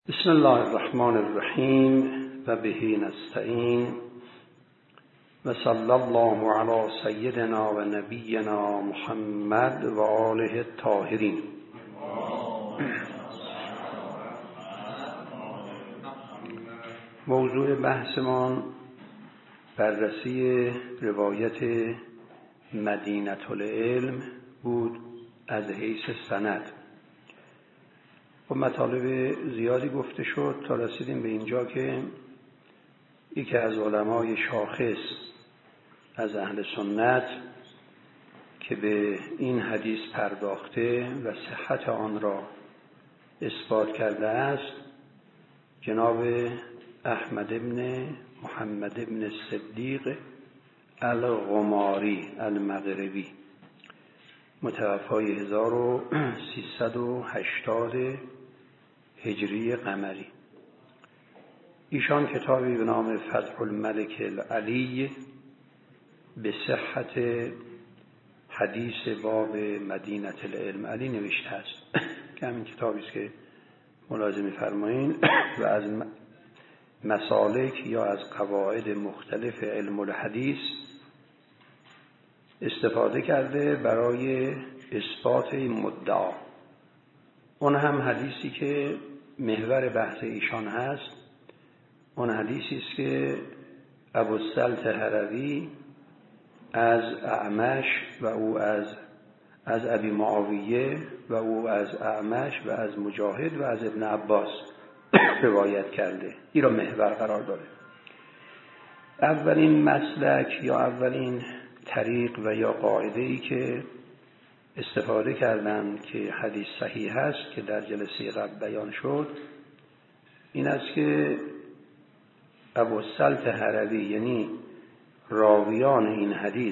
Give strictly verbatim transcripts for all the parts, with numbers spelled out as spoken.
بسم الله الرحمن الرحیم و به نستعین و صلی الله علی سیدنا و نبینا محمد و آله الطاهرین. موضوع بحثمان بررسی روایت مدینة العلم بود از حیث سند. و مطالب زیادی گفته شد تا رسیدیم به اینجا که یکی از علمای شاخص از اهل سنت که به این حدیث پرداخته و صحت آن را اثبات کرده است جناب احمد ابن محمد ابن صدیق الغماری المغربی متوفای هزار و سیصد و هشتاد هجری قمری. ایشان کتابی به نام فتح الملک العلی به صحت حدیث باب مدینة العلم علی نوشته است که همین کتابی است که ملاحظه می‌فرمایید و از مسالک یا از قواعد مختلف علم الحدیث استفاده کرده برای اثبات این مدعا. اون هم حدیثی که محور بحث ایشان هست، اون حدیثی است که ابوالسلط هروی از اعمش و او از از ابی معاویه و او از اعمش و از مجاهد و از ابن عباس روایت کرده. این را محور قرار داره. اولین مسلک یا اولین طریق و یا قاعده‌ای که استفاده کردن که حدیث صحیح است که در جلسه قبل بیان شد این است که ابوالسلط هروی یعنی راویان این حدیث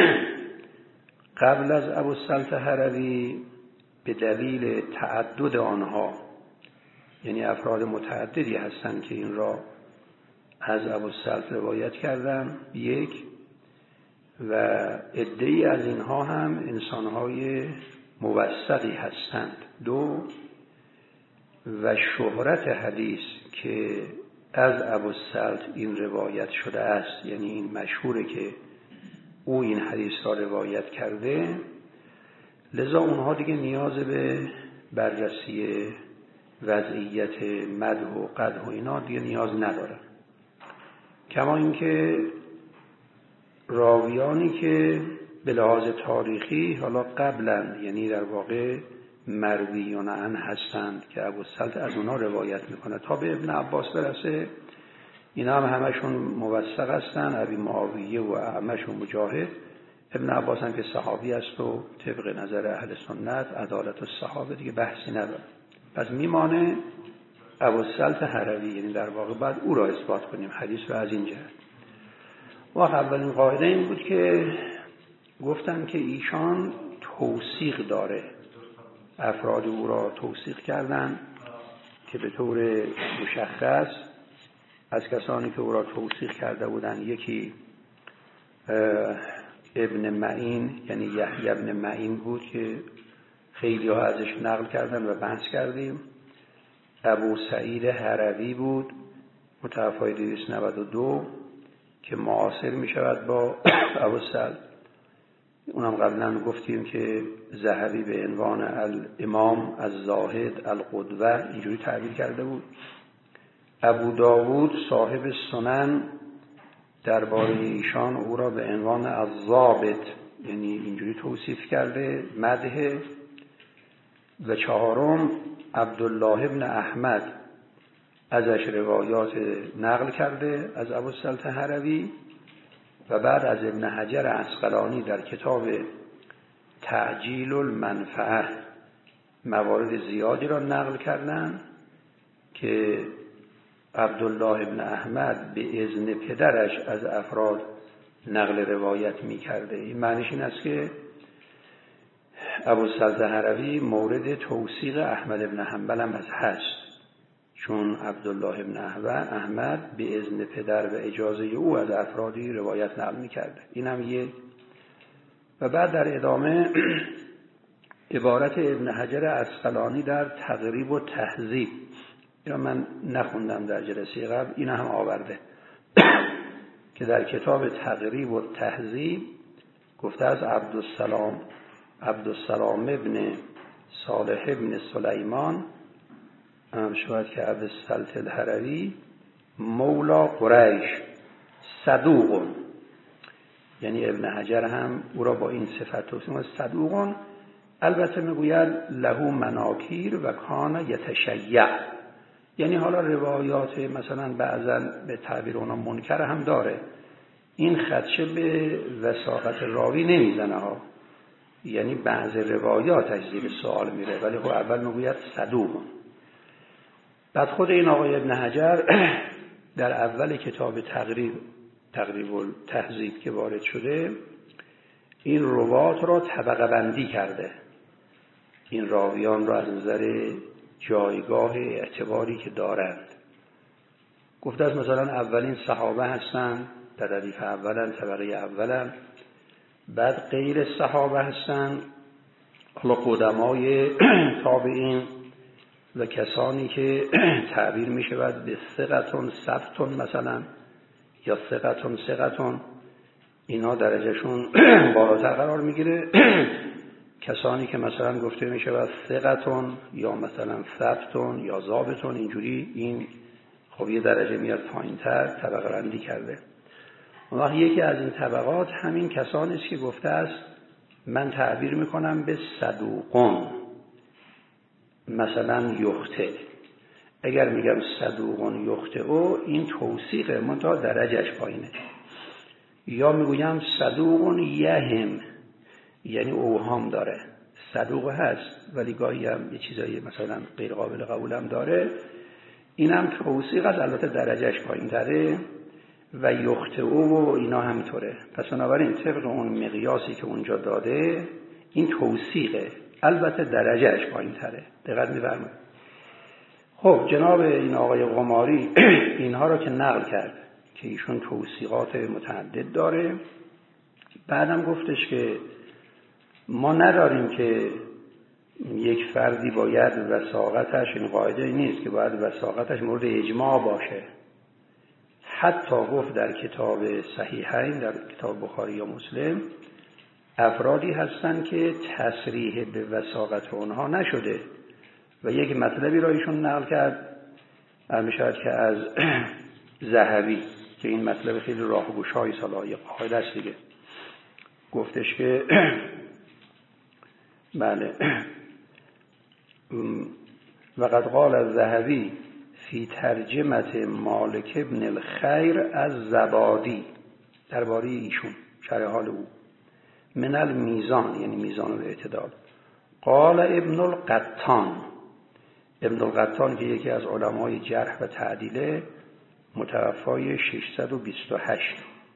قبل از ابوالسلط هروی به دلیل تعدد آنها، یعنی افراد متعددی هستند که این را از ابوالسلط روایت کردن، یک، و عده‌ای از اینها هم انسان‌های موثقی هستند، دو، و شهرت حدیث که از ابوالسلط این روایت شده است، یعنی این مشهوره که او این حدیث را روایت کرده، لذا اونها دیگه نیاز به بررسی وضعیت مدح و قدح و اینا دیگه نیاز ندارن. کما اینکه راویانی که به لحاظ تاریخی حالا قبلند، یعنی در واقع مرویون عن هستند که ابوالسلط از اونا روایت میکنه تا به ابن عباس برسه، اینا هم همشون موثق هستند، ابی معاویه و اعمش و مجاهد. ابن عباس هم که صحابی است و طبق نظر اهل سنت عدالت الصحابه دیگه بحثی نداره. پس میمانه ابوالسلط هروی، یعنی در واقع بعد او را اثبات کنیم حدیث رو از این جهت. و اولین قاعده این بود که گفتن که ایشان توثیق داره، افراد او را توثیق کردن که به طور مشخص از کسانی که او را توثیق کرده بودن یکی ابن معین یعنی یحیی ابن معین بود که خیلی ها ازش نقل کردن و بحث کردیم. ابو سعید هروی بود متوفای دویست و نود و دو که معاصر می شود با ابوالسلط. اونم قبلا گفتیم که ذهبی به عنوان الامام الزاهد القدوه اینجوری تعبیر کرده بود. ابو داود صاحب سنن درباره ایشان او را به عنوان الضابط یعنی اینجوری توصیف کرده، مدح. و چهارم عبدالله ابن احمد ازش روایات نقل کرده از ابوالسلط هروی. و بعد از ابن حجر عسقلانی در کتاب تعجیل المنفعه موارد زیادی را نقل کردن که عبدالله ابن احمد به اذن پدرش از افراد نقل روایت می کرده. این معنیش این است که ابوالسلط هروی مورد توثیق احمد ابن حنبل هم هست، چون عبدالله ابن احمد به اذن پدر و اجازه او از افرادی روایت نقل می کرده. این هم یک. و بعد در ادامه عبارت ابن حجر عسقلانی در تقریب و تهذیب اینا من نخوندم در جلسه قبل، اینا هم آورده که در کتاب تقریب و تهذیب گفته از عبدالسلام عبدالسلام ابن صالح ابن سلیمان شاید که ابوالسلط الهروی مولا قریش صدوق، یعنی ابن حجر هم او را با این صفت توصیف صدوق. البته میگوید له مناکیر و کان یتشیع، یعنی حالا روایات مثلا بعضا به تعبیر اونا منکر هم داره. این خدشه به وثاقت راوی نمیزنه ها، یعنی بعض روایاتش زیر سوال میره، ولی خب اول میگوید صدوق. بعد خود این آقای ابن حجر در اول کتاب تقریب تقریب التهذیب که وارد شده این روات را طبقه بندی کرده، این راویان را از نظر جایگاه اعتباری که دارند گفته از مثلا اولین صحابه هستند، در ردیف اولن، طبقه اولن، بعد غیر صحابه هستند، حالا قدمای تابعین و کسانی که تعبیر می شود به ثقتون ثبتون مثلا یا ثقتون ثقتون، اینا درجهشون بالاتر قرار میگیره. کسانی که مثلا گفته می شود ثقتون یا مثلا ثبتون یا ضابطون، اینجوری این خب یه درجه میاد پایین‌تر طبقه بندی کرده. اون یکی از این طبقات همین کسانی است که گفته است من تعبیر میکنم به صدوقون مثلا یخته. اگر میگم صدوقون یخته او این توثیقه منتها درجهش پایینه، یا میگویم صدوقون یهم یعنی اوهام داره، صدوق هست ولی گاهی هم یه چیزایی مثلا غیر قابل قبول هم داره، اینم توثیق است البته درجهش پایین‌تره. و یخته او و اینا همینطوره. پس بنابراین طبق اون مقیاسی که اونجا داده این توثیقه، البته درجهش پایین‌تره. دقت می‌فرمایید. خب جناب این آقای قماری اینها رو که نقل کرد که ایشون توثیقات متعدد داره، بعدم گفتش که ما نداریم که یک فردی باید وثاقتش، این قاعده نیست که باید وثاقتش مورد اجماع باشه. حتی گفت در کتاب صحیحین، در کتاب بخاری یا مسلم، افرادی هستن که تصریح به وثاقت اونها نشده و یک مطلبی را ایشون نقل کرد، میشود که از ذهبی که این مطلب خیلی راهگشای صلاحی قاعده است دیگه، گفتش که بله وقد قال الذهبی فی ترجمه مالک ابن الخیر از زبادی، درباره ایشون شرح حال او، من المیزان یعنی میزان الاعتدال، قال ابن القطان، ابن القطان که یکی از علمای جرح و تعدیله، متوفای ششصد و بیست و هشت،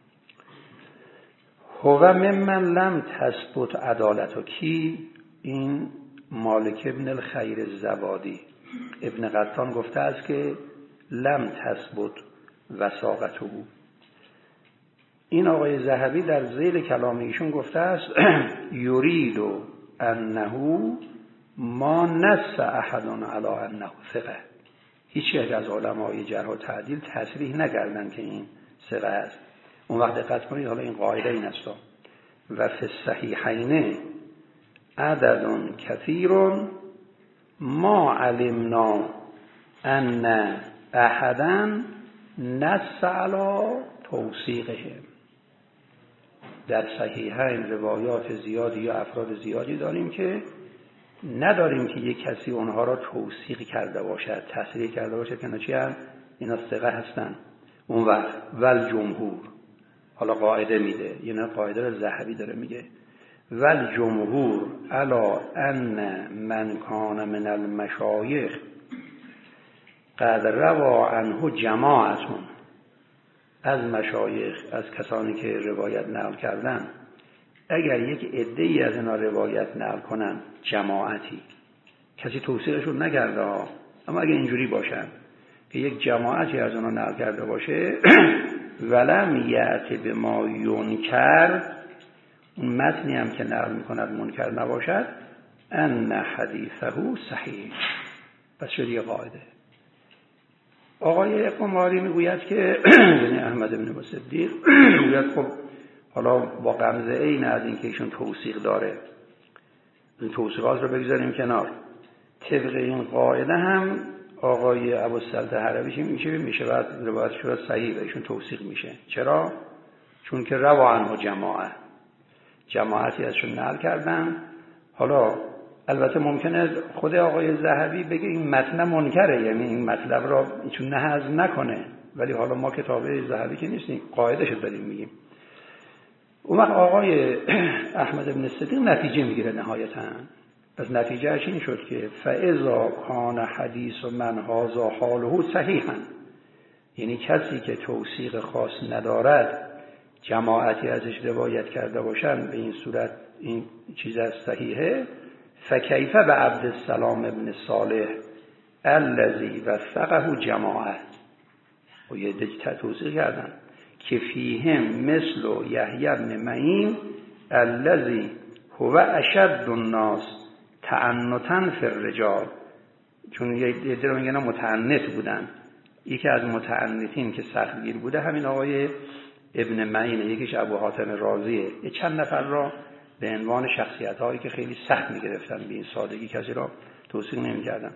هو ممن لم تثبت عدالته، کی؟ این مالک ابن الخیر زبادی. ابن قطان گفته است که لم تثبت وثاقته. این آقای ذهبی در ذیل کلام ایشون گفته است یرید انه ما نص احد علی انه ثقه، هیچ یک از علمای جرح و تعدیل تصریح نکردن که این ثقه است. اون وقت دقت کنید، حالا این قاعده این است و فی الصحیحین عدد کثیر ما علمنا ان احدا نص علی توثیقهم. در صحیحین روایات زیادی یا افراد زیادی داریم که نداریم که یک کسی اونها را توثیق کرده باشد، تصریح کرده باشد که چی هست اینا ثقه هستن. اون وقت ول جمهور، حالا قاعده میده، یعنی قاعده رو ذهبی داره میگه، ول جمهور علی ان من کان من المشایخ قد روا عنه جماعتون، از مشایخ، از کسانی که روایت نقل کردن، اگر یک عده‌ای از اینا روایت نقل کنن، جماعتی، کسی توثیقشون نکرده ها، اما اگر اینجوری باشن که یک جماعتی از اینا نقل کرده باشه ولم یأتی بما ینکر، اون متنی هم که نقل میکند منکر نباشد، ان حدیثه صحیح، پس شد یه قاعده. آقای قماری میگوید که یعنی احمد بن مصدق میگوید خب حالا با غمزه عین از این که ایشون توثیق داره، این توثیقات رو بگذاریم کنار، طبق این قاعده هم آقای ابوالسلطه حربی میشه میشه بعد روایت شده صحیح ایشون توثیق میشه. چرا؟ چون که روا عنه جماعه، جماعتی ازشون نقل کردن. حالا البته ممکنه خود آقای ذهبی بگه این متن منکره، یعنی این مطلب را چون نه هضم نکنه، ولی حالا ما کتابه ذهبی که نیستیم، قاعده‌شو داریم میگیم. اون وقت آقای احمد بن صدیق نتیجه میگیره نهایتاً. پس نتیجهش این شد که فاذا کان حدیث من هذا حاله صحیحا، یعنی کسی که توثیق خاص ندارد جماعتی ازش روایت کرده باشن به این صورت این چیز صحیحه. فکیف به عبدالسلام ابن صالح الذی وثقه جماعه، و یه دیگه توضیح کردن که فیهم مثل یحیی بن معین الذی هو اشد الناس تعنتا فی الرجال، چون یه دیگه رو میگن متعنت بودن. یکی از متعنتین که سختگیر بوده همین آقای ابن معین، یکیش ابو حاتم رازیه. یه چند نفر را به عنوان شخصیت‌هایی که خیلی سخت می‌گرفتن، به این سادگی کسی را توصیف نمی‌کردن.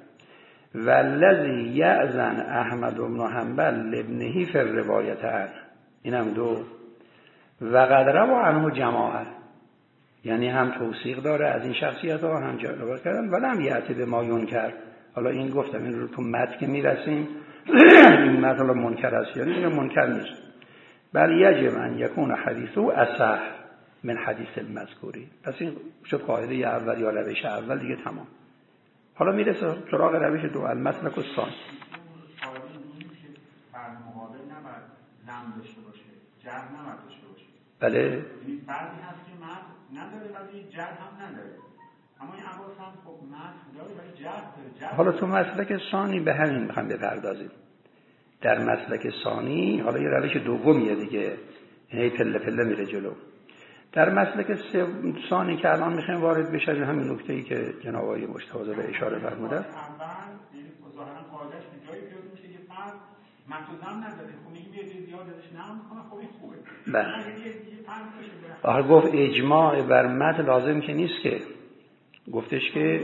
والذی یأذن احمد بن حنبل لابنه فی الروایت عنه، اینم دو. و قد روا عنه جماعه، یعنی هم توثیق داره از این شخصیت‌ها، هم جلوه کردن ولی هم یأتی به ما ینکر. حالا این گفتم این رو تو متن که میرسیم این متن منکر است، یعنی این منکر نیست، بل یجب ان یکون حدیثه اصح من حدیث المذکوری. پس این شد قاعده اول یا روش اول دیگه تمام. حالا میرسه سراغ روش دو، المسلک الثانی. قاعده اینه که بر مقابل نباید لم داشته باشه، جر نباید داشته باشه. بله. یعنی بعضی هست که متن نداره ولی جر هم نداره. اما این عباس هم خب متن داره ولی جر داره. حالا تو مسلک ثانی به همین میخوام بپردازیم. در مسلک ثانی حالا یه روش دومیه دیگه، یعنی پله پله میره جلو. در مسلک ثانی که الان میخوایم وارد بشه همین نکته‌ای که جناب آقای مجتبی به اشاره فرمودن. اول یعنی ظاهرا قاعده‌اش به جایی بیاد میشه که فرد متوزم نداره، خب میگه یه زیاد ازش نام میکنه، خب این خوبه. بله. آخه گفت اجماع بر متن لازم که نیست که، گفتش که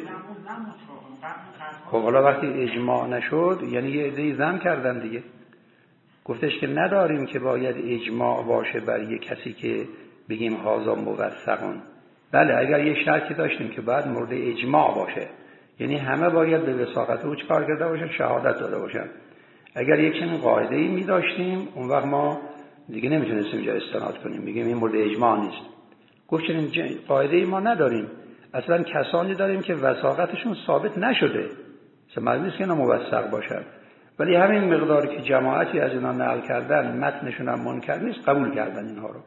خب حالا وقتی اجماع نشد یعنی یه عده‌ای ذم کردن دیگه. گفتش که نداریم که باید اجماع باشه بر یک کسی که بگیم هازا موثقون. بله اگر یه شرطی داشتیم که بعد مورد اجماع باشه، یعنی همه باید به وثاقت او چکار کرده باشن، شهادت داده باشن. اگر یک چنین قاعده‌ای می داشتیم اون وقت ما دیگه نمیتونستیم اینجا استناد کنیم میگیم این مورد اجماع نیست. گفت چنین قاعده‌ای ما نداریم، اصلا کسانی داریم که وثاقتشون ثابت نشده، مثلا معلوم نیست که اینا موثق باشن، ولی همین مقداری که جماعتی از اینا نقل کردن متنشون هم منکر نیست قبول کردن اینها رو.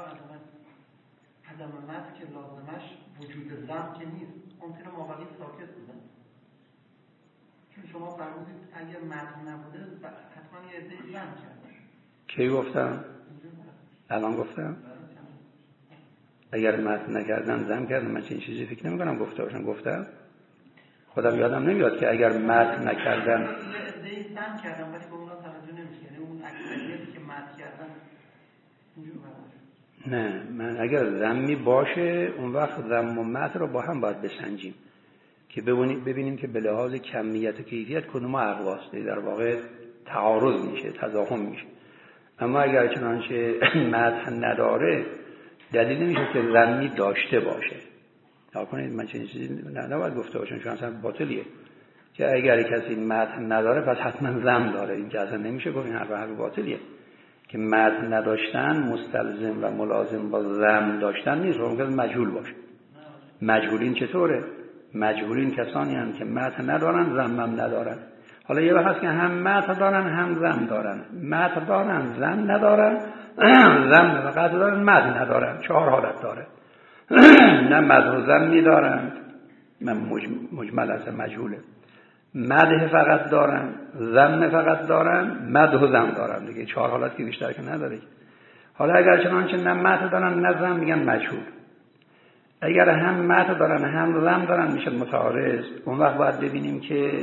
عدم متن که لازمش وجود ذم که نیست، ممکنه مقالی ساکت بودن. چون شما فرمودید اگر متن نبوده حتما یه عده ذم کردن. کی گفتم؟ الان گفتم؟ اگر متن نکردن ذم کردن، من چنین چیزی فکر نمی‌کنم گفته باشم. گفتم خودم یادم نمیاد که اگر متن نکردن یه عده ذم کردن ولی به اونا توجه نمیشه، یعنی اون اکثریتی که متن کردن اینجوری نه. من اگر ذمی باشه اون وقت ذم و متن رو با هم باید بسنجیم که ببینیم ببینیم که به لحاظ کمیت و کیفیت کدوم اقواست، در واقع تعارض میشه، تضاهم میشه. اما اگر چنانچه متن نداره دلیل نمیشه که ذمی داشته باشه. تا کنید من چنین چیزی نباید گفته باشم چون اصلا باطلیه که اگر کسی متن نداره پس حتما ذم داره. این که اصلا نمیشه گفت، این حرف حرف باطلیه که متن نداشتن مستلزم و ملازم با ذم داشتن نیست، ممکن مجهول باشه. مجهولین چطوره؟ مجهولین کسانی هستند که متن ندارن ذم هم ندارن. حالا یه وقت هست که هم متن دارن هم ذم دارن، متن دارن ذم ندارن، ذم فقط دارن متن ندارن. چهار حالت داره. نه مدح و ذم می‌دارند، من مجمل از مجهوله. مدح فقط دارن، ذم فقط دارن، مدح و ذم دارن دیگه. چهار حالت که بیشتر که نداره. حالا اگر چنانچه نه مدح دارن نه ذم میگن مجهول. اگر هم مدح دارن هم ذم دارن میشه متعارض. اون وقت باید ببینیم که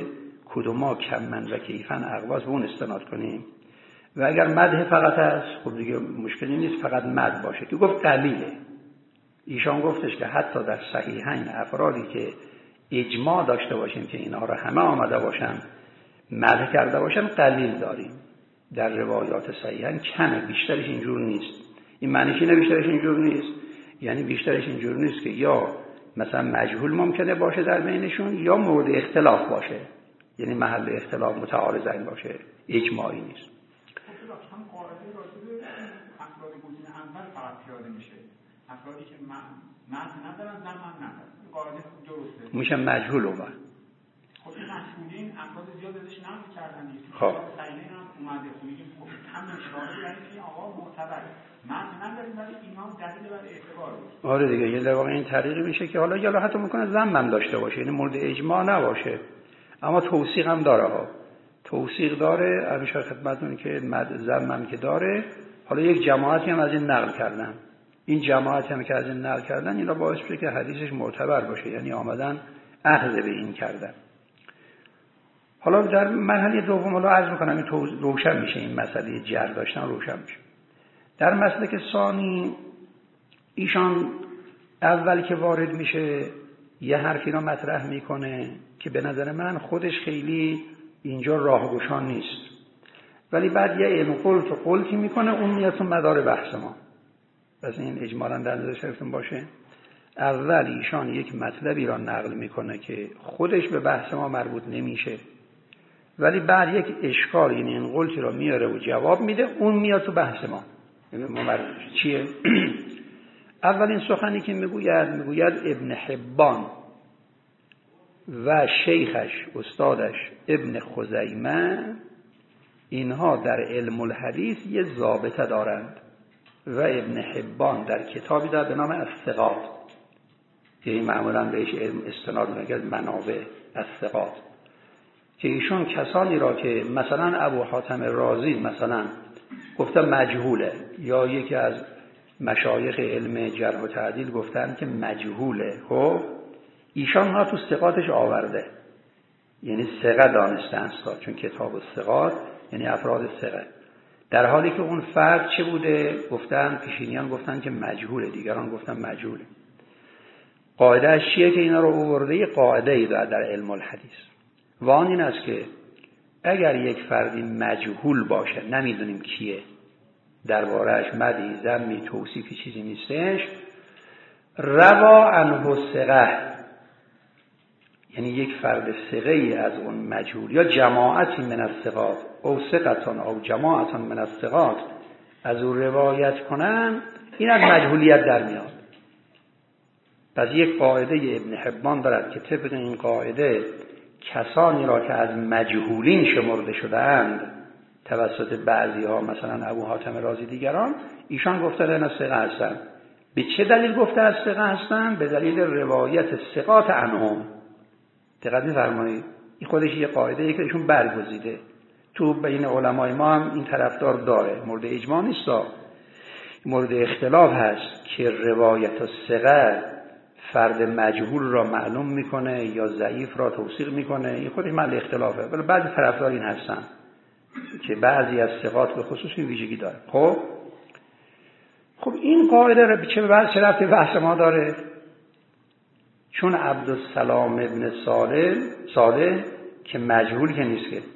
کدوما کمن و کیفن اقواس به اون استناد کنیم. و اگر مدح فقط هست خب دیگه مشکلی نیست فقط مدح باشه که گفت قلیله. ایشان گفتش که حتی در صحیحین افرادی که اجماع داشته باشیم که اینها را همه آمده باشن مدح کرده باشن قلیل داریم. در روایات صحیحین کمه، بیشترش اینجور نیست. این معنیش اینه بیشترش اینجور نیست، یعنی بیشترش اینجور نیست که یا مثلا مجهول ممکنه باشه در بینشون یا مورد اختلاف باشه، یعنی محل اختلاف متعارضین باشه، اجماعی نیست. هم قاعده راجع به افراد گزینه اول فقط پیاده میشه، افرادی که معنی ندارن زمان ندارن، قاعده درسته میشه مجهول اون وقت. خب این مجهولین افراد زیاد ازش نقل کردن دیگه. خب صحیحین هم اومده خب میگیم خب هم اشاره یعنی که آقا معتبر معنی نداریم ولی اینا دلیل بر اعتبار بود. آره دیگه، یه در واقع این طریقی میشه که حالا یا حتی میکنه ذم داشته باشه، یعنی مورد اجماع نباشه اما توثیق هم داره ها. توثیق داره، همیشه خدمتتون که ذمم که داره. حالا یک جماعتی هم از این نقل کردن، این جماعتی هم که از این نقل کردن اینا باعث میشه که حدیثش معتبر باشه، یعنی آمدن اخذ به این کردن. حالا در مرحله دوم حالا عرض میکنم این روشن میشه، این مسئله جر داشتن روشن میشه. در مسلک ثانی ایشان اول که وارد میشه یه حرفی رو مطرح میکنه که به نظر من خودش خیلی اینجا راهگشا نیست، ولی بعد یه علم قلت و قلتی میکنه، اون میاد تو مدار بحث ما. پس این اجمالا در نظر گرفتون باشه. اول ایشان یک مطلبی را نقل میکنه که خودش به بحث ما مربوط نمیشه، ولی بعد یک اشکال، یعنی این قلتی را میاره و جواب میده، اون میاد تو بحث ما. یعنی ما مربوط چیه؟ اولین سخنی که میگوید میگوید ابن حبان و شیخش استادش ابن خزیمه اینها در علم الحدیث یه ضابطه دارند و ابن حبان در کتابی داره به نام الثقات که این معمولا بهش علم استناد میگه منابع الثقات، که ایشون کسانی را که مثلا ابو حاتم رازی مثلا گفته مجهوله یا یکی از مشایخ علم جرح و تعدیل گفتن که مجهوله، خب ایشان ها تو ثقاتش آورده، یعنی ثقه دانستن چون کتاب الثقات یعنی افراد ثقه، در حالی که اون فرد چه بوده؟ گفتن پیشینیان گفتن که مجهوله، دیگران گفتن مجهوله. قاعده اش چیه که اینا رو آورده؟ یه قاعده ای داره در علم الحدیث و آن این است که اگر یک فردی مجهول باشه، نمیدونیم کیه، درباره‌اش مدی ذمی توصیفی چیزی نیستش، روا عنه ثقه، یعنی یک فرد ثقه ای از اون مجهول یا جماعتی من الثقات او ثقتون او جماعتون من الثقات از اون روایت کنن، این از مجهولیت در میاد. پس یک قاعده ابن حبان دارد که طبق این قاعده کسانی را که از مجهولین شمرده شده‌اند توسط بعضی ها مثلا ابو حاتم رازی دیگران، ایشان گفته اینا ثقه هستند. به چه دلیل گفته از ثقه هستند؟ به دلیل روایت ثقات عنهم. دقت می‌فرمایید این خودش یه قاعده ای که ایشون برگزیده، تو بین علمای ما هم این طرفدار داره، مورد اجماع نیست، مورد اختلاف هست که روایت ثقه فرد مجهول را معلوم میکنه یا ضعیف را توثیق میکنه، این خودش محل اختلافه، ولی بعضی طرفدار این هستن که بعضی از ثقات به خصوص این ویژگی داره. خب خب این قاعده را چه به چه رفتی بحث ما داره؟ چون عبدالسلام ابن صالح صالح که مجهول که نیست، که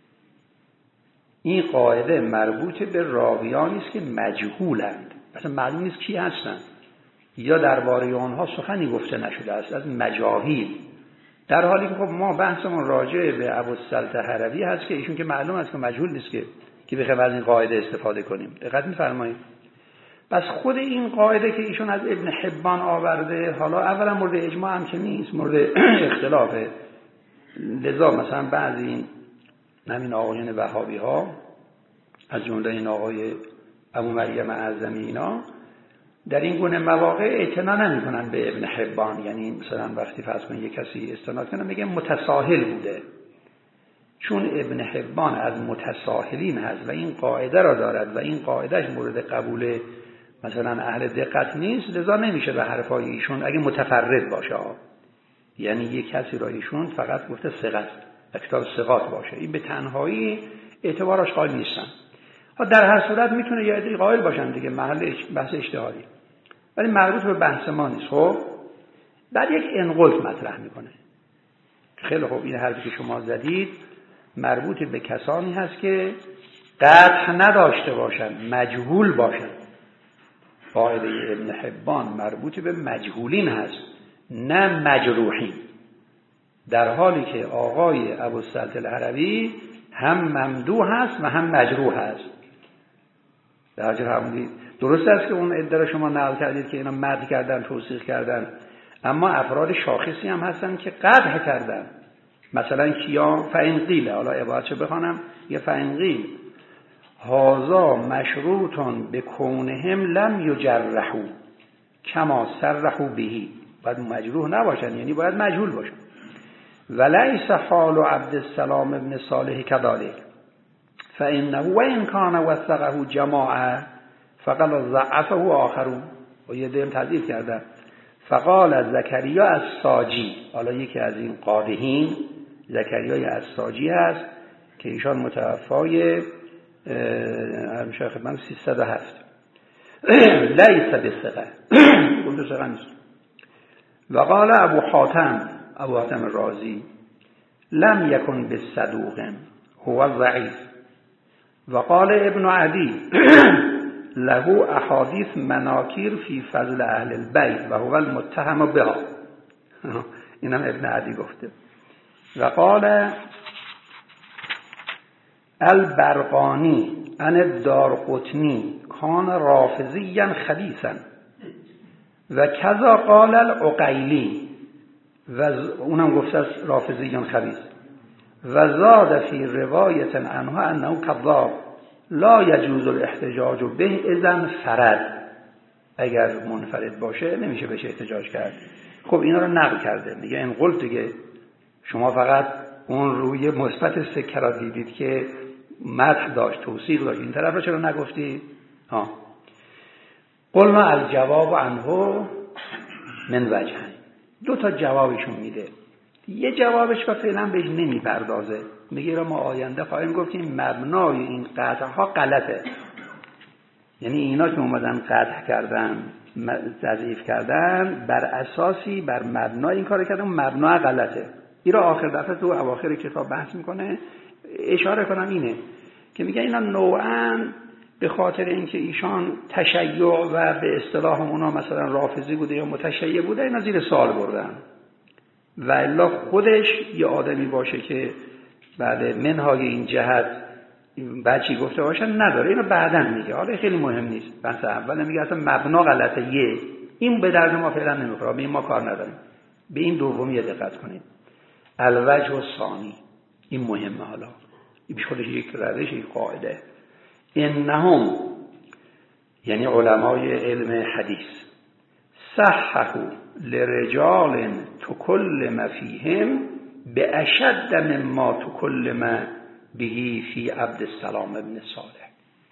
این قاعده مربوط به راویانی است که مجهولند، مثلا معلوم نیست کی هستند یا درباره آنها سخنی گفته نشده است، از مجاهیل، در حالی که خب ما بحثمون راجع به ابوالسلطه هروی هست که ایشون که معلوم است که مجهول نیست که که بخوایم از این قاعده استفاده کنیم. دقت می‌فرمایید؟ پس خود این قاعده که ایشون از ابن حبان آورده، حالا اولا مورد اجماع هم که نیست، مورد اختلافه، لذا مثلا بعضی همین آقایان وهابی ها از جمله این آقای ابو مریم اعظمی اینا در این گونه مواقع اعتنا نمی‌کنن به ابن حبان، یعنی مثلا وقتی فرض کنید یک کسی استناد کنه میگه متساهل بوده، چون ابن حبان از متساهلین هست و این قاعده را دارد و این قاعدهش مورد قبول مثلا اهل دقت نیست، لذا نمیشه به حرفای ایشون اگه متفرد باشه، یعنی یک کسی را ایشون فقط گفته ثقه است کتاب ثقات باشه، این به تنهایی اعتبارش قائل نیستن. ها در هر صورت میتونه یه عده قائل باشن دیگه، محل بحث اجتهادی، ولی مربوط به بحث ما نیست. خب بعد یک انقلت مطرح میکنه. خیلی خوب، این حرفی که شما زدید مربوط به کسانی هست که قطع نداشته باشن، مجهول باشن. قاعده ابن حبان مربوط به مجهولین هست نه مجروحین، در حالی که آقای ابوالسلط الهروی هم ممدوح هست و هم مجروح هست. در جهت همونی درست است که اون عده رو شما نقل کردید که اینا مدح کردن، توصیح کردن، اما افراد شاخصی هم هستن که قدح کردن. مثلا کیا؟ فإن قیل، حالا عبارتشو بخوانم، یه فإن قیل هذا مشروطن بکونهم لم یجرحوا کما صرحوا بهی، باید مجروح نباشن، یعنی باید مجهول باشن. ولیس حال عبد السلام ابن صالح كذلك فإنه وإن كان وثقه جماعه فقال ضعفه آخرون. و یه دیم تضعیف کرده. فقال زکریا الساجی، حالا یکی از این قادحین زکریای الساجی هست که ایشان متوفای همیشه خدمت سیصد و هفت. لیس بثقه، گفت ثقه نیست. و قال ابو حاتم، ابو حاتم رازی لم یکن بالصدوق هو ضعیف. و قال ابن عدی له احادیث مناکیر فی فضل اهل البیت و هو المتهم بها. اینم ابن عدی گفته. و قال البرقانی عن الدارقطنی کان رافضیا خبیثا و کذا قال العقیلی، و اونم گفته است رافضیان خبیث. و زاد فی روایت عنه انه کذاب لا یجوز الاحتجاج به اذن فرد، اگر منفرد باشه نمیشه بهش احتجاج کرد. خب اینا رو نقل کرده، میگه این قول دیگه شما فقط اون روی مثبت سکه را دیدید که مدح داشت، توصیق داشت، این طرف رو چرا نگفتی؟ ها قلنا الجواب عنه من وجه، دو تا جوابشون میده. یه جوابش و فعلا بهش نمیپردازه، میگه را ما آینده خواهیم گفت که مبنای این قطع ها غلطه، یعنی اینا که اومدن قطع کردن، تضعیف کردن، بر اساسی بر مبنای این کار کردن، مبنا غلطه. این را آخر دفعه تو اواخر کتاب بحث میکنه. اشاره کنم اینه که میگه اینا نوعاً به خاطر اینکه ایشان تشیع و به اصطلاح اونا مثلا رافضی بوده یا متشیع بوده، اینا زیر سوال بردن. و الا خودش یه آدمی باشه که بعد منهای این جهت بچی گفته باشن نداره، اینو بعداً میگه. حالا خیلی مهم نیست، بحث اول میگه اصلا مبنا غلطه، یه این به درد ما فعلا نمیخوره، به این ما کار نداریم. به این دومی دقت کنید. الوجه الثانی، این مهمه. حالا این خودش یک روش، یک قاعده. انهم یعنی علمای علم حدیث صححوا لرجال تکلم فیهم باشد مما تکلم بهی فی عبد السلام ابن صالح.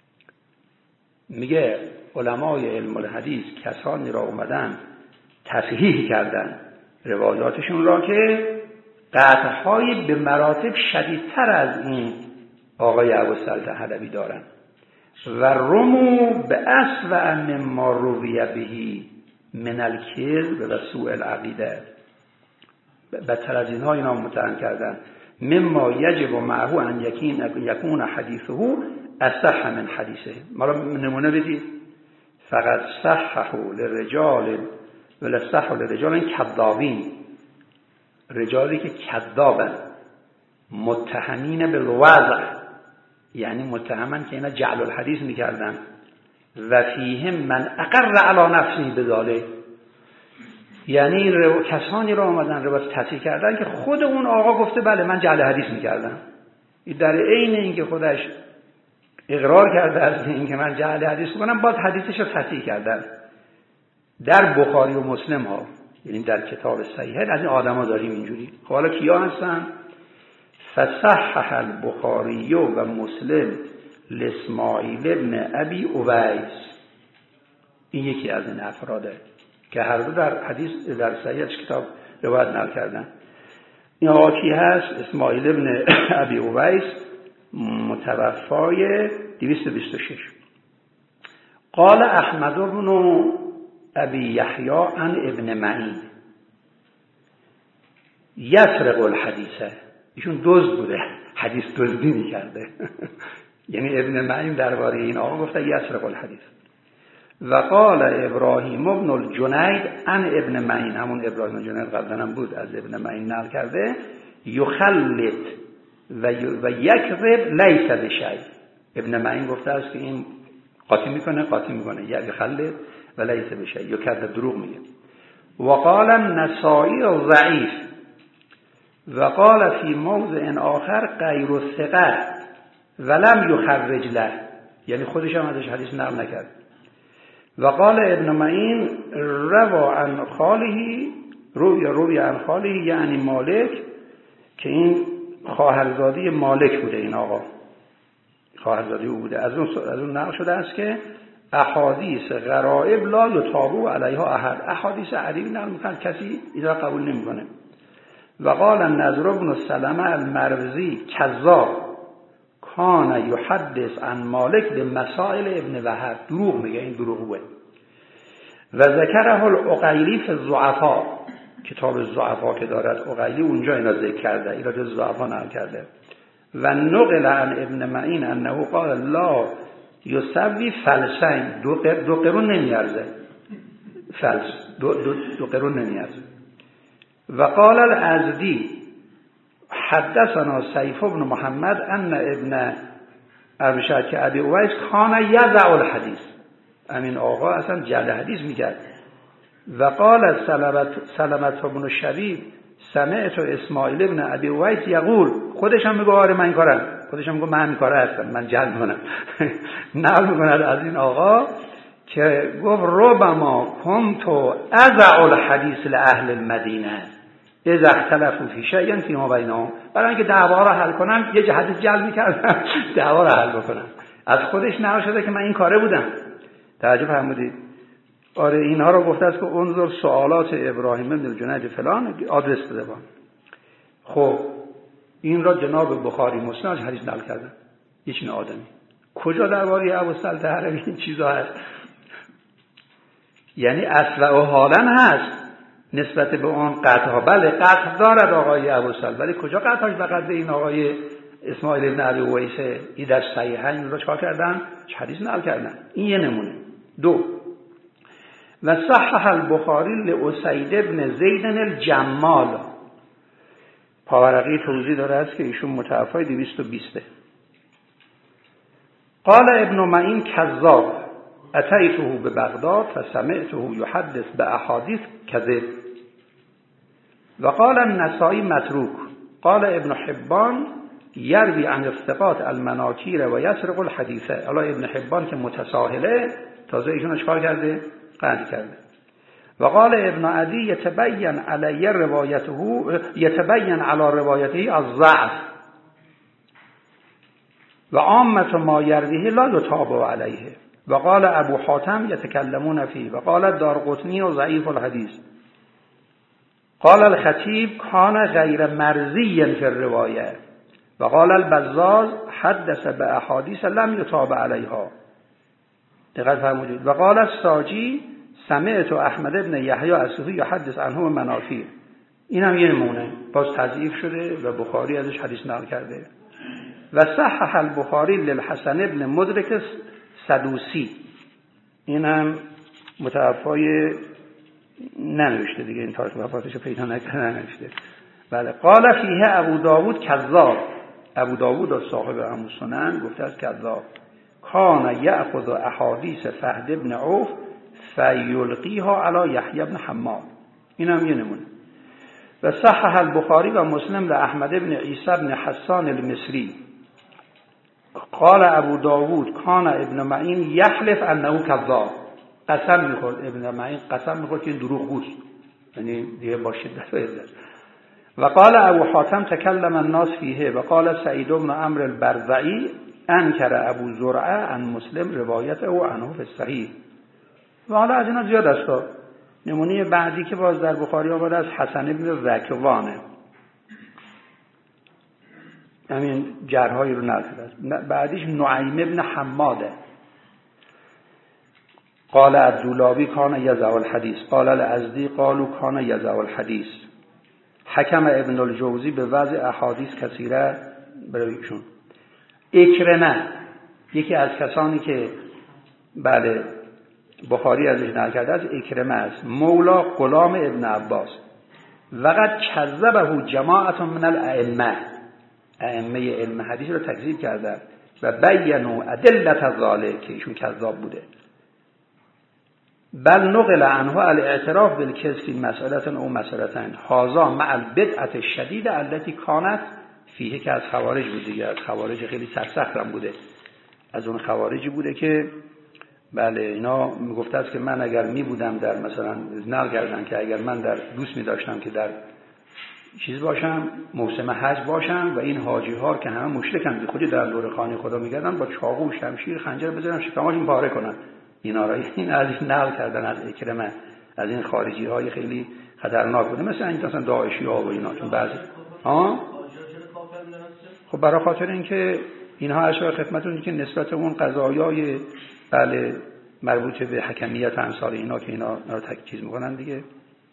میگه علمای علم الحدیث کسانی را اومدن تصحیح کردن روایاتشون را که قطعهای به مراتب شدیدتر از این آقای ابوالسلط حلبی دارن. و رمو به اسوأ مما روی بهی من الکذب و سوء العقیده، بدتر از اینها اینا متهم کردن. مما یجب معه ان یکون حدیثه اصح من حدیثه. ما نمونه بدید. فقط صححه للرجال ولا صححه للرجال کذابین، رجالی که کذابن، متهمین بالوضع، یعنی متهمن که اینا جعل الحدیث میکردن. و فیهم من اقر علی نفسه بذاله، یعنی رو... کسانی رو آمدن روایت تصحیح کردن که خود اون آقا گفته بله من جعل حدیث میکردم. در عین اینکه خودش اقرار کرده از اینکه من جعل حدیث میکنم، باز حدیثش رو تصحیح کردن. در بخاری و مسلم ها، یعنی در کتاب صحیحین از این آدما داریم اینجوری. خب حالا کیا هستن؟ فصحح البخاری و مسلم لاسماعیل ابن ابی اویس. این یکی از این افراده که هر دو در حدیث در صحیح کتاب روایت نقل کردن. این آقا کی هست؟ اسماعیل ابن ابی اویس، متوفای دویست و بیست و شش. قال احمد بن ابی یحیی عن ابن معین یسرق الحدیث، ایشون دزد بوده، حدیث دزدی میکرده. یعنی ابن معین درباره این آقا گفته یسرق الحدیث. و قال ابراهیم ابن الجنید عن ابن معین، همون ابراهیم الجنید قبلا هم بود، از ابن معین نقل کرده، یخلط و یکذب لیس بشیء. ابن معین گفته است که این قاطی میکنه قاطی میکنه یخلط و لیس بشیء، یکذب دروغ میگه. و قال النسائی ضعیف و قال فی موضع آخر غیر الثقه ولم یخرج له، یعنی خودش هم ازش حدیث نقل نکرد. و قال ابن معین روا عن خاله روی روی عن خاله یعنی مالک، که این خواهرزاده مالک بوده، این آقا خواهرزاده او بوده. از اون از اون نقل شده است که احادیث غرائب لا یتابع علیها احد، احادیث عریب نقل میکنه کسی اینا قبول نمیکنه. و قال النضر بن سلمة المروزی کذاب کان یحدث عن مالک به مسائل ابن وهب، دروغ میگه، این دروغه. و ذکره العقیلی فی الضعفاء، کتاب الضعفاء که دارد عقیلی اونجا اینا ذکر کرده، اینا جز ضعفاء نقل کرده. و نقل عن ابن معین انه قال لا یسوی فلسین، دو, دو قرون نمیارزه، فلس دو, دو, دو قرون نمیارزه. و قال الازدی حدثنا سیف بن محمد ان ابن ارشد که ابی اویس کان یضع الحدیث، همین آقا اصلا جعل حدیث میکرد. و قال سلمة بن شبیب سمعت اسماعیل ابن ابی اویس یقول، خودش هم میگه آره من این کارم، خودش هم میگه من این کاره هستم، من جعل میکنم. نقل میکنه از این آقا که گفت ربما کنت اضع الحدیث لاهل المدینه اذا اختلفوا فی شیء فیما بینهم، برای اینکه دعوا را حل کنم یه حدیث جعل میکردم دعوا را حل بکنم. از خودش نقل شده که من این کاره بودم. توجه فرمودید؟ آره اینها رو گفته است که انظر سوالات ابراهیم بن الجنید فلان، آدرس بده با. خب این را جناب بخاری مسلم از حدیث نقل کردن. یه چنین آدمی کجا درباره ابوالسلطه هروی این چیزا هست؟ یعنی اصل و حالا هست نسبت به اون قطعها، بله قطع دارد آقای ابوالسلطه، ولی کجا قطعش فقط به این آقای اسماعیل بن ابی اویس این در صحیحین رو چکار کردن؟ حدیث نقل کردن. این یه نمونه. دو، و صحح البخاری لاسید بن زید الجمال، پاورقی توضیح داره است که ایشون متوفای دویست و بیست. قال ابن معین کذاب اتیته به بغداد فسمعته یحدث به احادیث کذب. و قال النسائی متروک. قال ابن حبان یروی عن الثقات المناکیر و یسرق الحدیثه. حالا ابن حبان که متساهله تازه ایشون اشکال کرده، قطع کرده. و قال ابن عدی یتبین علی روایته یتبین علی روایته الضعف و عامه ما یرویه لا یتابع علیه. و قال ابو حاتم یتکلمون فیه. و قال دارقطنی و ضعیف الحدیث. قال الخطیب کان غیر مرضی فی الروایه. و قال البزاز حدث به احادیث لم یتابع علیها. دقت فرمودید. و قال الساجی سمعت احمد ابن یحیی الصوفی یحدث عنه منافیر. این هم یه نمونه، باز تضعیف شده و بخاری ازش حدیث نقل کرده. و صحح البخاری للحسن ابن مدرک سدوسی، این هم متوفای ننوشته دیگه، این تاریخ وفاتش رو پیدا نکرده ننوشته. بله. قال فیه ابو داود کذاب. ابو داود از صاحب السنن گفته است کذاب. کان یأخذ احادیث فهد ابن عوف فیلقیها علی یحیی بن حماد. این هم یه نمونه. و صحح البخاری و مسلم لاحمد ابن عیسی بن حسان المصری. قال ابو داود کان ابن معین یحلف انه کذاب. قسم میخورد ابن معین، قسم میخورد که این دروغگوست، یعنی دیگه با شدت و عزت. و قال ابو حاتم تکلم الناس فیه. و قال سعید بن عمرو البرزعی انکر ابو زرعه عن مسلم روایت او عنه فی الصحیح. و حالا از اینا زیاد است. نمونه بعدی که باز در بخاری آمده از حسن ابن ذکوانه. همین جرهای رو نقل کرده. بعدیش نعیم ابن حماده قال الدولابی کان یضع الحدیث قال الازدی قالوا کان یضع الحدیث. حکم ابن الجوزی به وضع احادیث کثیره برایشون. اکرمه یکی از کسانی که بله بخاری ازش نقل کرده است اکرمه است، مولا غلام ابن عباس. وقد کذبه جماعت من الائمه، ائمه علم حدیث رو تکذیب کردن و بینوا ادله ذلک که ایشون کذاب بوده. بل نقل عنه الاعتراف بالکذب فی مسئله او مسئلتين هذا مع البدعه الشدیده التي كانت فیه، که از خوارج بود دیگه، از خوارج خیلی سرسخت هم بوده، از اون خوارجی بوده که بله اینا میگفته است که من اگر می بودم در مثلا نقل کردن که اگر من در دوست می داشتم که در چیز باشم موسم حج باشم و این حاجی ها که همه مشرکن بی خودی در دور خانه خدا میگردن با چاقو و شمشیر خنجر بزنن شکماشون پاره کنن، اینا را این از این نقل کردن از اکرمه، از این خارجی های خیلی خطرناک بوده مثلا این مثلا داعشی ها و اینا. چون بعضی ها خب برای خاطر اینکه اینها اشاره خدمتتون که نسبت اون قضایای بله مربوط به حکمیت امثال اینا که اینا رو تکیز میکنن دیگه.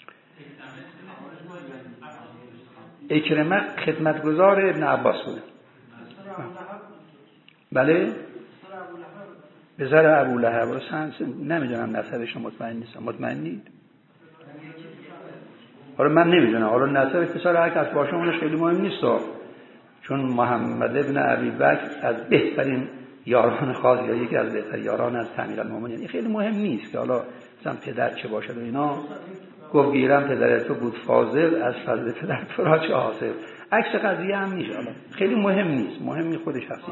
اکرمه خدمتگزار ابن عباس بوده. بله پسر ابو لهب رو سن نمیدونم نسبش مطمئن نیستم. مطمئنید؟ حالا من نمیدونم، حالا نسب پسر هر کس باشه اونش خیلی مهم نیست، چون محمد ابن ابی بکر از بهترین یاران خاص یا یکی از بهترین یاران از امیرالمومنین، یعنی خیلی مهم نیست که حالا مثلا پدر چه باشه و اینا. گفت گیرم پدر تو بود فاضل، از فضل پدر تو را چه حاصل. عکس قضیه هم نیست، حالا خیلی مهم نیست، مهمی خود شخصیت.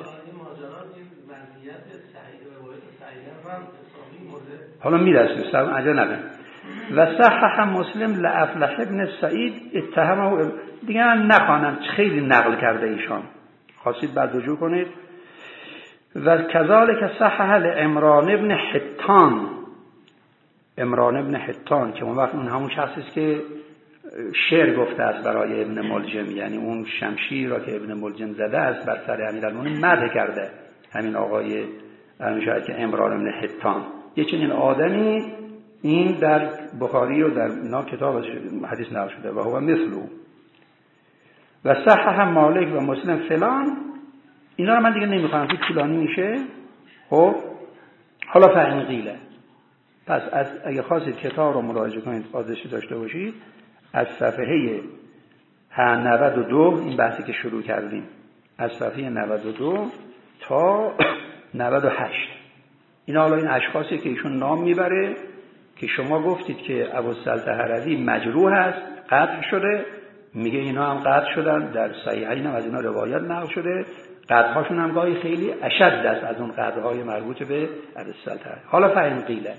حالا میرسیم سلام عجل نکن. و صحح مسلم لافلح ابن سعید اتهمه، دیگه من نخوانم خیلی نقل کرده ایشان، خواستید بعد رجوع کنید. و کذالک صحح لعمران ابن حطان، عمران ابن حطان که اون وقت اون همون شخصی است که شعر گفته است برای ابن ملجم، یعنی اون شمشیر را که ابن ملجم زده است بر سر امیرالمومنین مدح کرده همین آقای شاید که عمران ابن حطان. یه چنین آدمی این در بخاری و در اینا کتاب حدیث نقل شده و هو مثلو. و صحح مالک و مسلم فلان، اینا رو من دیگه نمیخوام که طولانی میشه. خب حالا فهم قیله، پس از اگه خواستید کتاب رو مراجعه کنید آزشی داشته باشید از صفحه نود و دو این بحثی که شروع کردیم، از صفحه نود و دو تا نود و هشت، اینا حالا این اشخاصی که ایشون نام میبره که شما گفتید که ابوالسلطه هروی مجروح است، قتل شده، میگه اینا هم قتل شدن، در صحیحین هم از اینا روایت نقل شده، قتل‌هاشون هم گاهی خیلی اشد است از اون قتل‌های مربوط به ابوالسلطه. حالا فهم قیله،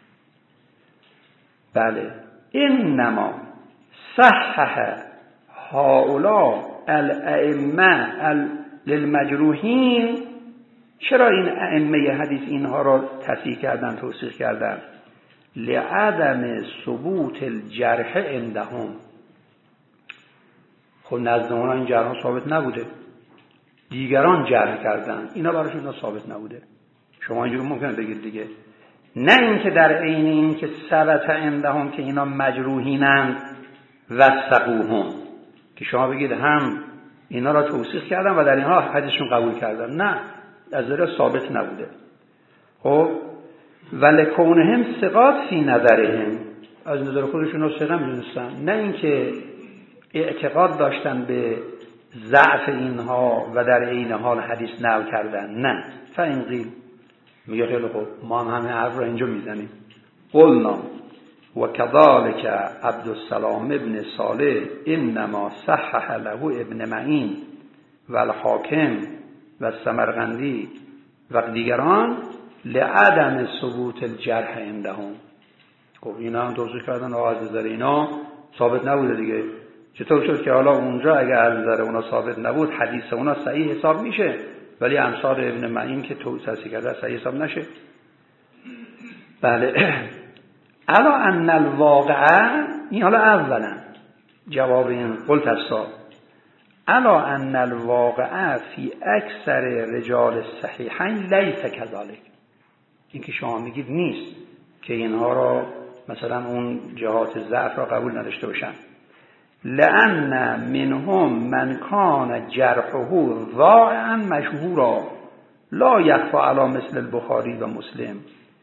بله انما صحح هؤلاء الائمه للمجروحین، چرا این ائمه حدیث اینها را تصحیح کردن توصیح کردن؟ لعدم ثبوت الجرح عندهم، خب نزد اونا این جرح ثابت نبوده، دیگران جرح کردن، اینا براشون اینا ثابت نبوده. شما اینجوری ممکنه بگید دیگه، نه اینکه در عین این که ثبت عندهم که اینا مجروحینند وثقوهم، که شما بگید هم اینا را توصیح کردن و در اینها حدیثشون قبول کردن، نه، از ذره ثابت نبوده. خب ولکونهم ثقات فی نظرهم، از نظر خودشون رو ثقه می‌دونستن، نه اینکه اعتقاد داشتن به ضعف اینها و در عین حال حدیث نقل کردن، نه. فاین قیل، میگه خیلی خوب ما هم همه حرف رو اینجا میزنیم. قلنا و کذالک عبدالسلام ابن صالح انما صحح له ابن معین و الحاکم و السمرقندی و دیگران لعدم ثبوت الجرح عندهم. خب اینا هم توصیح کردن آواز نظر اینا ثابت نبوده دیگه. چطور شد که حالا اونجا اگر از نظر اونا ثابت نبود حدیث اونا صحیح حساب میشه ولی امثال ابن معین که توصیح کرده صحیح حساب نشه؟ بله. الا ان الواقع، این حالا اولا جواب این قلت الصا، الا ان الواقع فی اکثر رجال الصحیحین لیس کذالک. این که شما میگید نیست که اینها را مثلا اون جهات ضعف را قبول نداشته باشن. لأن منهم من کان جرحه ضائعا مشهورا لا یخفی علی مثل البخاری و مسلم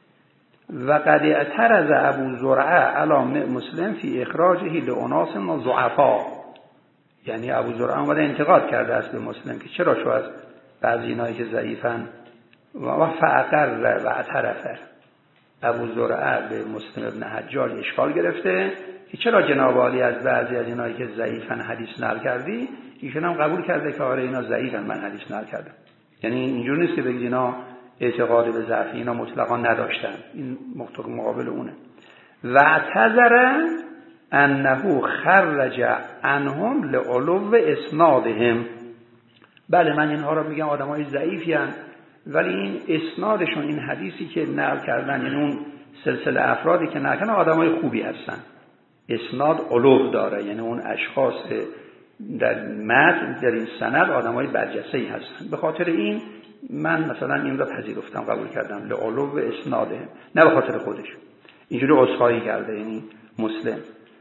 و قد اعترض ابو زرعه علی مسلم فی اخراجه لاناس ضعفا. یعنی ابو زرعه اومده انتقاد کرده است به مسلم که چرا شو از بعضی اینایی که ضعیفن و فاقر و اعترفه. ابو زرعه به مسلم ابن حجاج اشکال گرفته که چرا جناب عالی از بعضی از اینایی که ضعیفن حدیث نقل کردی؟ ایشون هم قبول کرده که آره اینا ضعیفن، من حدیث نقل کردم. یعنی اینجور نیست که بگید اینا اعتقاد به ضعف اینا مطلقا نداشتن، این مقابل اونه. و اعتذر انه خرج عنهم لعلو اسنادهم. بله من اینها رو میگم آدمای ضعیفی ان، ولی این اسنادشون، این حدیثی که نقل کردن، یعنی اون سلسله افرادی که نقل کردن آدمای خوبی هستن. اسناد علو داره، یعنی اون اشخاص در متن در این سند آدمای برجسته‌ای هستن. به خاطر این من مثلا این رو پذیرفتم، قبول کردم لعلو اسناده، نه به خاطر خودش. اینجوری عذرخواهی کرده یعنی مسلم.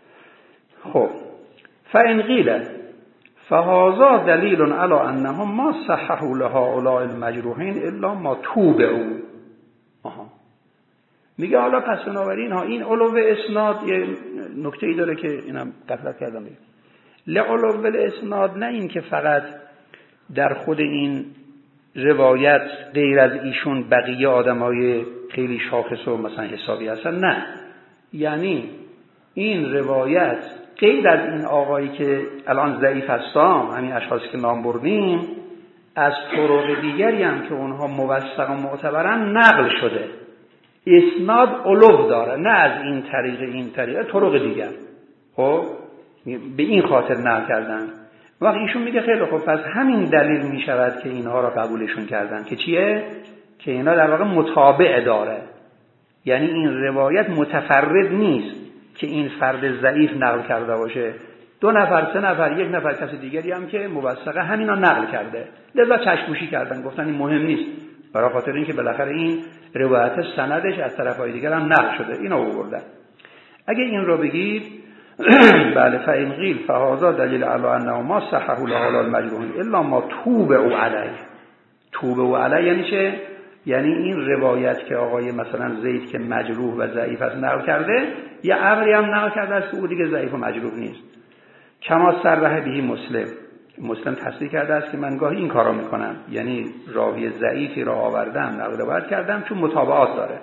خب فإن قیل فهذا دلیل علی انهم ما صححوا لهؤلاء المجروحین الا ما توبعوا. آها میگه حالا پس بنابراین ها این علو اسناد یه نکته ای داره که اینم غفلت کردم بگم. لعلو اسناد نه این که فقط در خود این روایت غیر از ایشون بقیه آدمای خیلی شاخص و مثلا حسابی هستن، نه، یعنی این روایت غیر از این آقایی که الان ضعیف هستن، همین اشخاصی که نام بردیم، از طرق دیگری هم که اونها موثق و معتبرن نقل شده. اسناد علو داره، نه از این طریق این طریق طرق دیگر. خب به این خاطر نقل کردن. وقتی ایشون میگه خیلی خوب پس همین دلیل میشود که اینها را قبولشون کردن که چیه؟ که اینا در واقع متابع داره، یعنی این روایت متفرد نیست که این فرد ضعیف نقل کرده باشه، دو نفر سه نفر یک نفر کسی دیگری هم که موثقه همینا نقل کرده، لذا چشم‌پوشی کردن، گفتن این مهم نیست، برای خاطر اینکه بالاخره این روایت سندش از طرفای دیگر هم نقل شده، اینو آوردن. اگه این رو بگید بله فإن قیل فهذا دلیل علی انه ما صححوا لهؤلاء المجروحین الا ما توبعوا علیه. توبعوا علیه یعنی چه؟ یعنی این روایت که آقای مثلا زید که مجروح و ضعیف است نقل کرده، یه امری هم نقل کرده است که او دیگه ضعیف و مجروح نیست. کما صرح به مسلم، مسلم تصریح کرده است که من گاهی این کارا میکنم، یعنی راوی ضعیفی را آوردم نقل روایت کردم چون متابعات داره.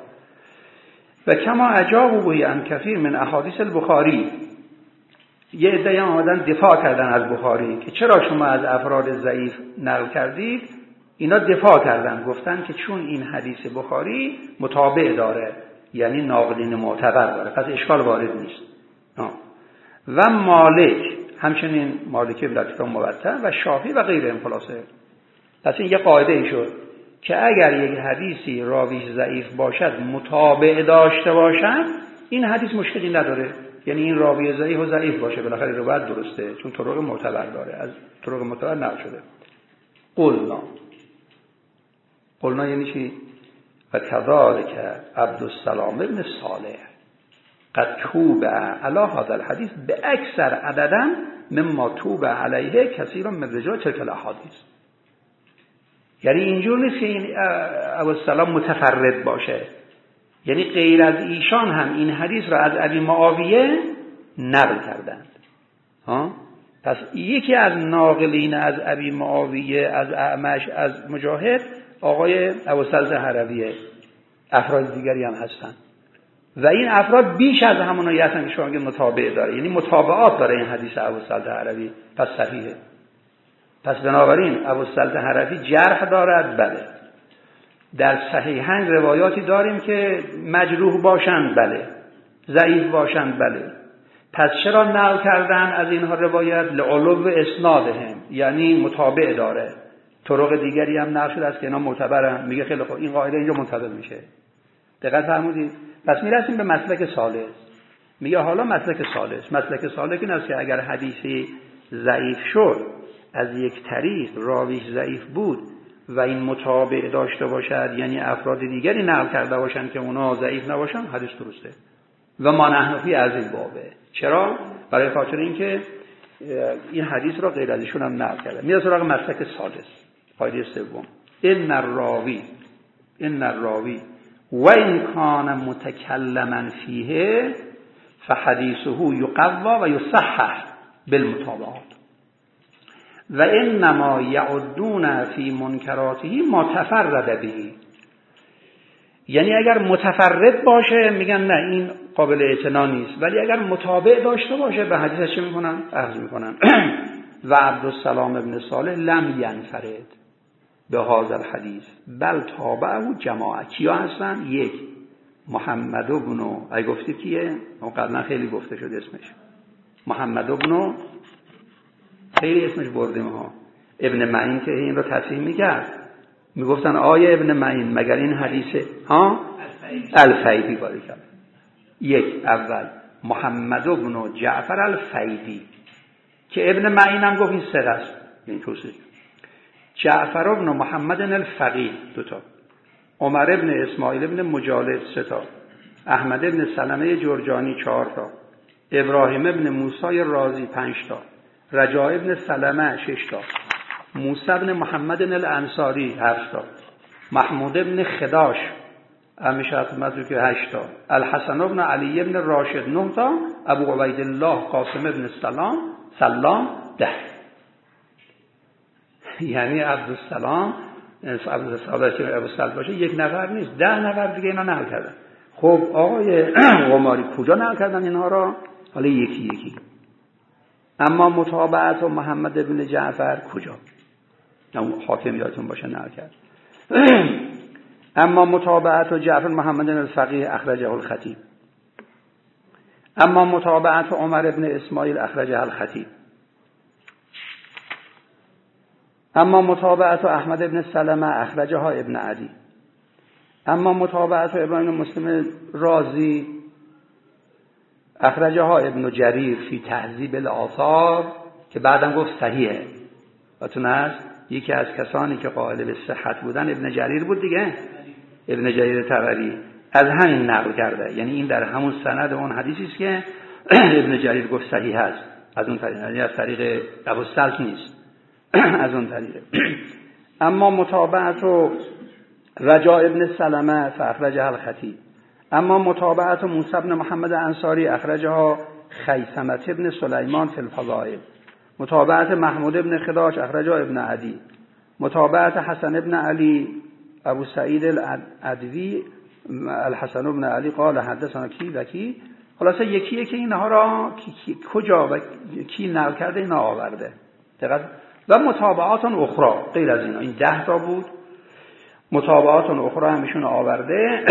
و کما اجابوا به عن کثیر من احادیث البخاری، یه عده آمدن دفاع کردن از بخاری که چرا شما از افراد ضعیف نقل کردید. اینا دفاع کردن، گفتن که چون این حدیث بخاری متابع داره، یعنی ناقلین معتبر داره، پس اشکال وارد نیست. آه. و مالک، همچنین مالک بلاتکا موطأ و شافعی و غیرهم. خلاصه پس این یه قاعده ای شد که اگر یک حدیثی راویش ضعیف باشد متابع داشته باشد، این حدیث مشکلی نداره، یعنی این راوی ضعیف و ضعیف باشه بالاخره روایت درسته چون طرق معتبر داره، از طرق معتبر نقل شده. قلنا قلنا یعنی چی؟ و کذالک عبدالسلام ابن صالح قد توبع علی هذا الحدیث به اکثر عددا مما توبع علیه کثیر من رجال تلک الاحادیث. یعنی اینجور نیست که این عبدالسلام متفرد باشه، یعنی غیر از ایشان هم این حدیث را از ابی معاویه نقل کردند. ها؟ پس یکی از ناقلین از ابی معاویه، از اعمش، از مجاهد آقای ابوالسلطه هرویه، افراد دیگری هم هستن و این افراد بیش از همونایی هستن که شما میگید متابع داره، یعنی متابعات داره این حدیث ابوالسلطه هروی، پس صحیحه. پس بنابراین ابوالسلطه هروی جرح دارد. بله در صحیحین روایاتی داریم که مجروح باشند، بله ضعیف باشند، بله. پس چرا نقل کردن از اینها روایت؟ لعلو اسنادهم، یعنی متابع داره، طرق دیگری هم نقل شده است که اینا معتبرن. میگه خیلی خوب این قاعده اینجا منطبق میشه. دقت فرمودید؟ پس میرسیم به مسلک ثالث. میگه حالا مسلک ثالث، مسلک ثالث این است که اگر حدیثی ضعیف شد، از یک طریق راویش ضعیف بود و این متابع داشته باشد، یعنی افراد دیگری نقل کرده باشند که اونا ضعیف نباشن، حدیث درسته. و ما نحن فی از این بابه. چرا؟ برای خاطر اینکه این حدیث را غیر از ایشون هم نقل کرده. میاد سراغ مسلک سادس، قاعده سوم. ان الراوی ان الراوی و ان کان متکلما فیه فحدیثه یقوی و یصحح بالمتابعات و انما یعدون فی منکراته ما تفرد به. یعنی اگر متفرد باشه میگن نه این قابل اعتنا نیست، ولی اگر متابع داشته باشه به حدیثش چه میکنن؟ اخذ میکنن. و عبدالسلام ابن صالح لم ینفرد به هذا الحدیث بل تابعه جماعه. کیا هستن؟ یک، محمد ابن، ای گفتی کیه؟ اون قبلا خیلی گفته شد اسمش، محمد ابن، خیلی اسمش بردیم ها، ابن معین که این رو تصحیح میکرد، میگفتن آیه ابن معین مگر این حدیثه؟ ها الفیدی باری کرد. یک، اول محمد ابن جعفر الفیدی که ابن معین هم گفت این ثقه است، این توصیف. جعفر ابن محمد الفقیه دوتا، عمر ابن اسماعیل ابن مجالد سه تا، احمد ابن سلمه جرجانی چهار تا، ابراهیم ابن موسی رازی پنج تا، رجاء ابن سلمه شش تا، موسی ابن محمد الانصاری هفت تا، محمود ابن خداش همیشه حتمت رو که هشت تا، الحسن ابن علی ابن راشد نه تا، ابو عبیدالله قاسم ابن سلام سلام ده. یعنی عبدالسلام عبدالسلام که ابو سلام باشه یک نفر نیست، ده نفر دیگه اینا نقل کردن. خب آقای قماری کجا نقل کردن اینها را؟ حالا یکی یکی. اما متابعت و محمد ابن جعفر کجا؟ حاکم یادتون باشه نقل کرد. اما متابعت و جعفر محمد الفقیه اخرجه الخطیب. اما متابعت و عمر ابن اسماعیل اخرجه الخطیب. اما متابعت و احمد ابن سلمه اخرجها ابن عدی. اما متابعت و ابراهیم مسلم رازی اخرجها ابن جریر فی تهذیب الاثار که بعدم گفت صحیحه. باتون هست یکی از کسانی که قائل به صحت بودن ابن جریر بود دیگه، ابن جریر طبری از همین نقل کرده. یعنی این در همون سند اون حدیثی است که ابن جریر گفت صحیح است، از اون طریق، یعنی از طریق ابو سلط نیست، از اون طریق. اما متابعت و رجاء ابن سلمه فاخرجه الخطیب. اما متابعت و موسی بن محمد انصاری اخرجها خیثمه ابن سلیمان فی الفضائل. متابعت محمود ابن خداش اخرجها ابن عدی. متابعت حسن ابن علی ابو سعید العدوی الحسن ابن علی قال حدثنا کی و کی. خلاصه یکیه که اینها را کی کی کجا و کی نقل کرده اینا آورده. دقیق. و متابعات اخرى غیر از اینا، این ده تا بود. متابعات اخرى همیشون آورده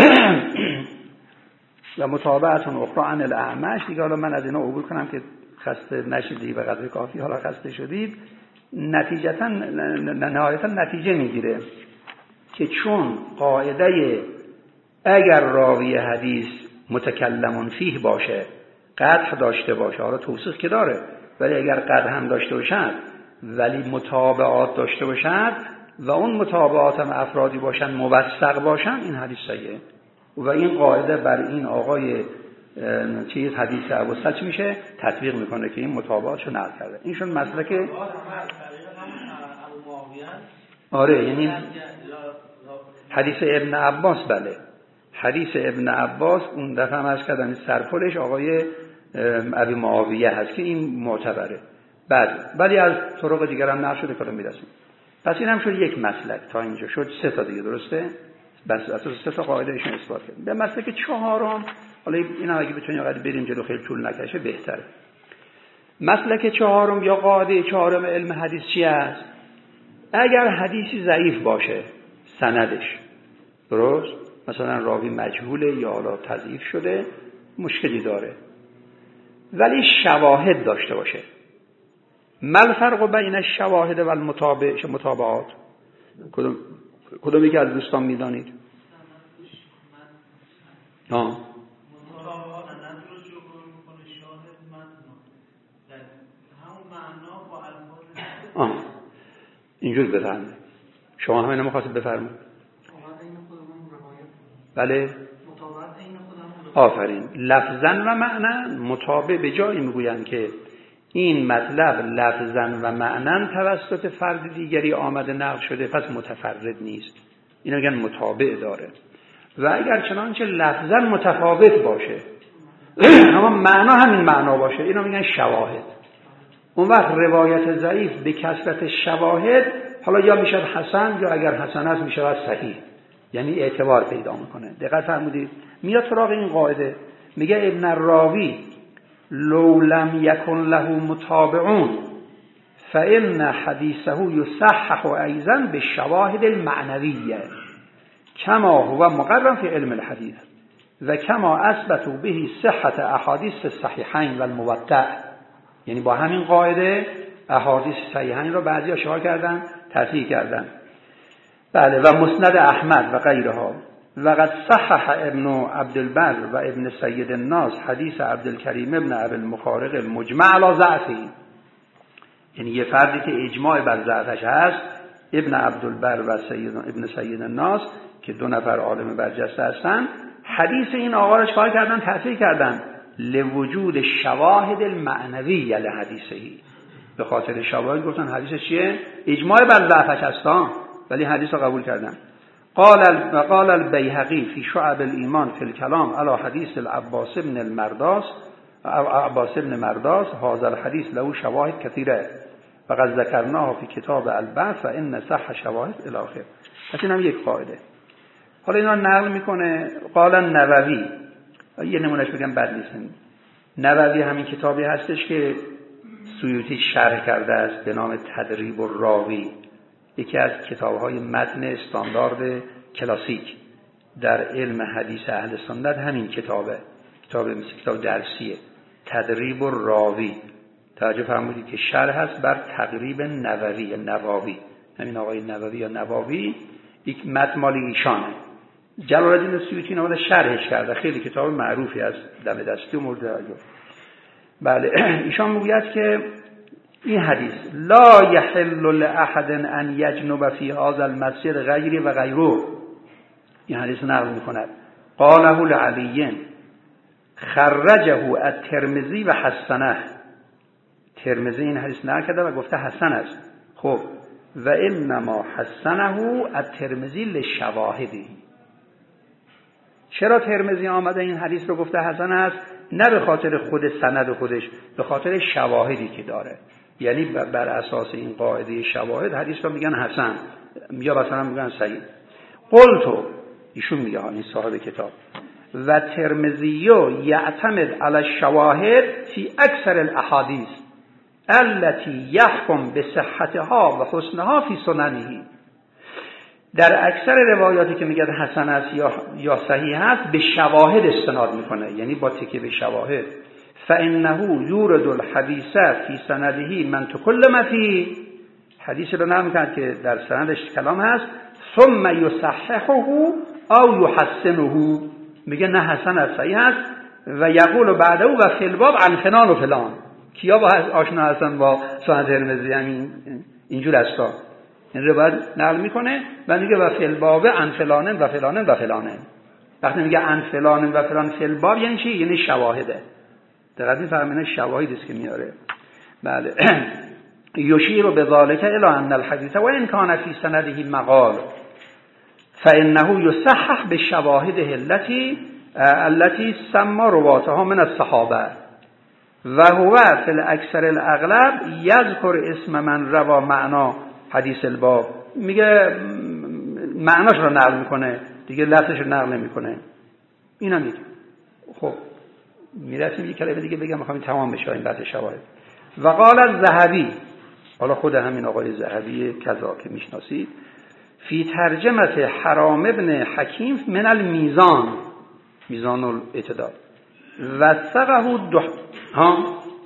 و متابعات اخرى عن الاعمش. دیگه حالا من از اینا عبور کنم که خسته نشید، به قدر کافی حالا خسته شدید. نتیجتا نهایتا نتیجه میگیره که چون قاعده اگر راوی حدیث متکلمون فیه باشه، قدح داشته باشه، حالا توصیف که داره، ولی اگر قدح هم داشته باشد ولی متابعات داشته باشد و اون متابعات هم افرادی باشن موثق باشن، این حدیث صحیحه. و این قاعده بر این آقای چیز حدیث ابو سلط میشه تطبیق میکنه که این متابعاتشو نقل کرده. اینشون مسلک آره، یعنی حدیث ابن عباس. بله حدیث ابن عباس اون دفعه هم از کردن سرپلش آقای ابی معاویه هست که این معتبره. بعد ولی از طرق دیگر هم نقل شده که میرسیم. پس این هم شد یک مسلک، تا اینجا شد سه تا دیگه، درسته؟ بس اساس سه تا قاعده ایشون اثبات کرد. به مسلک چهارم، حالا اینا اگه بتونیم قاعده بریم جلو خیلی طول نکشه بهتره. مسلک چهارم یا قاعده چهارم علم حدیث چی است؟ اگر حدیثی ضعیف باشه سندش، درست؟ مثلا راوی مجهوله یا حالا تضعیف شده، مشکلی داره، ولی شواهد داشته باشه. مل فرق بین الشواهد و المتابع متابعات؟ کدوم کدوم یکی از دوستان میدانید؟ ها آه. اینجور بفرمایید. شما هم اینو می‌خواستید بفرمایید. بله آفرین. لفظاً و معناً مطابق به جایی میگویند که این مطلب لفظاً و معناً توسط فرد دیگری آمده نقل شده، پس متفرد نیست. اینو میگن مطابق داره. و اگر چنانچه لفظاً متفاوت باشه اما معنا همین معنا باشه، اینو میگن شواهد. اون وقت روایت ضعیف به کثرت شواهد حالا یا میشد حسن یا اگر حسن است میشود صحیح، یعنی اعتبار پیدا میکنه. دقت فرمودید؟ میاد سراغ این قاعده، میگه ابن الراوی لو لم یکن له متابعون فإن حدیثه یصحح ایضا بالشواهد المعنویه کما هو مقرر فی علم الحدیث و کما اثبتوا به صحت احادیث الصحیحین و الموطأ. یعنی با همین قاعده احادیث صحیحین را بعضی اشاره کردن، تصحیح کردن. بله. و مسند احمد و غیرها. و قد صحح ابن عبدالبر و ابن سید الناس حدیث عبدالکریم ابن ابی المخارق المجمع علی ضعفه. یعنی یه فردی که اجماع بر ضعفش هست، ابن عبدالبر و سید ابن سید الناس که دو نفر عالم برجسته هستن، حدیث این آقا را چکار کردن؟ تصحیح کردن لوجود شواهد المعنویه لحدیثهی. به خاطر شواهد گفتن حدیث چیه؟ اجماع بر ضعفش هست، ولی حدیث رو قبول کردن. قال قال البیهقی فی شعب الایمان فی الکلام علی حدیث العباس بن المرداس عباس بن مرداس هذا الحدیث له شواهد کثیره و قد ذکرناه فی کتاب البعث و ان صح شواهد الی آخر. پس این هم یک قاعده. حالا اینا نقل میکنه. قال النووی، یه نمونهش بگم بد نیست. نووی همین کتابی هستش که سیوطی شرح کرده است به نام تدریب الراوی، یکی از کتاب‌های متن استاندارد کلاسیک در علم حدیث اهل سنت. همین کتابه، کتاب مثل کتاب درسیه، تدریب الراوی. توجه فرمودید که شرح هست بر تقریب نووی نواوی. همین آقای نووی یا نواوی یک متن مال ایشانه. جلال الدین سیوطی نموده شرحش کرده، خیلی کتاب معروفی است، دم دستی و مورد توجه. بله. ایشان میگوید که این حدیث لا یحل لاحد ان یجنب فی هذا المسجد غیری و غیره. این حدیث نقل میکند. قاله لعلی خرجه الترمذی و حسنه. ترمذی این حدیث نقل کرده و گفته حسن است. خب و انما حسنه الترمذی لشواهدی. چرا ترمذی آمده این حدیث رو گفته حسن است؟ نه به خاطر خود سند خودش، به خاطر شواهدی که داره. یعنی بر اساس این قاعده شواهد حدیث رو میگن حسن یا مثلا میگن صحیح. قلتو، ایشون میگه این صاحب کتاب، و ترمذی یعتمد علی الشواهد فی اکثر الاحادیث التي يحكم بصحتها و حسنها فی سننه. در اکثر روایاتی که میگه حسن است یا یا صحیح است به شواهد استناد میکنه، یعنی با تکیه به شواهد. فانه یورد الحدیث فی سنده من کل ما فی، حدیث رو نقل کرد که در سندش کلام هست، ثم یصححه او یحسنه، میگه نه حسن است صحیح است، و یقول بعده و فی الباب عن فلان و فلان. کیا با آشنا هستن با سند ترمذی؟ همین اینجور استا این روایت نقل میکنه و میگه و فی الباب عن فلان و فلان و فلان. وقتی میگه عن فلان و فلان فی الباب یعنی چی؟ یعنی شواهده. دقیقاً میفهمین شواهدی است که میاره. بله. یشیر بذلک الی ان الحدیث و ان کان فی سنده مقال فانه یصحح بشواهده التي التي سمى رواتها من الصحابه و هو فی الاکثر الاغلب یذکر اسم من روا معنا حدیث الباب. میگه معناش رو نقل میکنه دیگه، لفظش رو نقل نمیکنه. اینا میگه. خب میرسیم یک کلمه دیگه بگم میخوام تمام بشه این بحث شواهد. و قال الذهبی، حالا خود همین آقای ذهبی کذا که میشناسید، فی ترجمه حرام ابن حکیم من المیزان، میزان الاعتدال، وثقه دو ها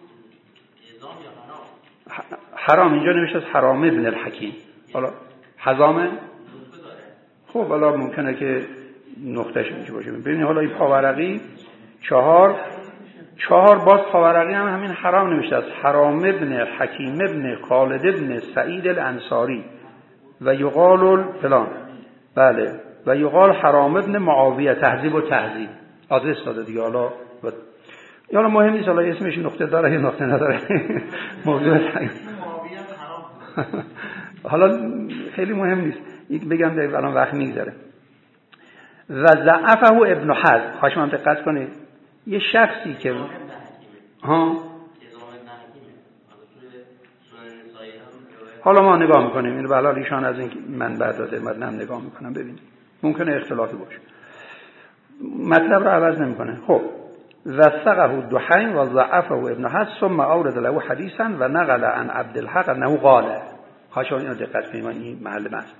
حرام اینجا نمیشه از حرام ابن الحکیم. حالا حزامه خب حالا ممکنه که نقطهش میشه باشه. ببینید حالا این پاورقی چهار چهار باز پاورقی هم همین حرام نمیشه از حرام ابن حکیم ابن خالد ابن سعید الانصاری و یقال فلان، بله، و یقال حرام ابن معاویه تهذیب و تهذیب، آدرس داده دیگه. حالا و... یا مهم نیست حالا اسمش نقطه داره یا نقطه نداره موضوع معاویه حرام حالا خیلی مهم نیست، یک بگم در الان وقت میگذره. و ضعفه ابن حزم، خواهش من دقت کنید، یه شخصی که ها حالا ما نگاه میکنیم اینو، بلا ایشان از این منبع داده متنم نگاه میکنم ببینیم ممکنه اختلافی باشه، مطلب رو عوض نمیکنه. خب وثقه دحیم و ضعفه ابن حزم ثم اورد له حدیثا و نقل عن عبدالحق انه قال، خواهش اینو دقت کنید، این محل بحث.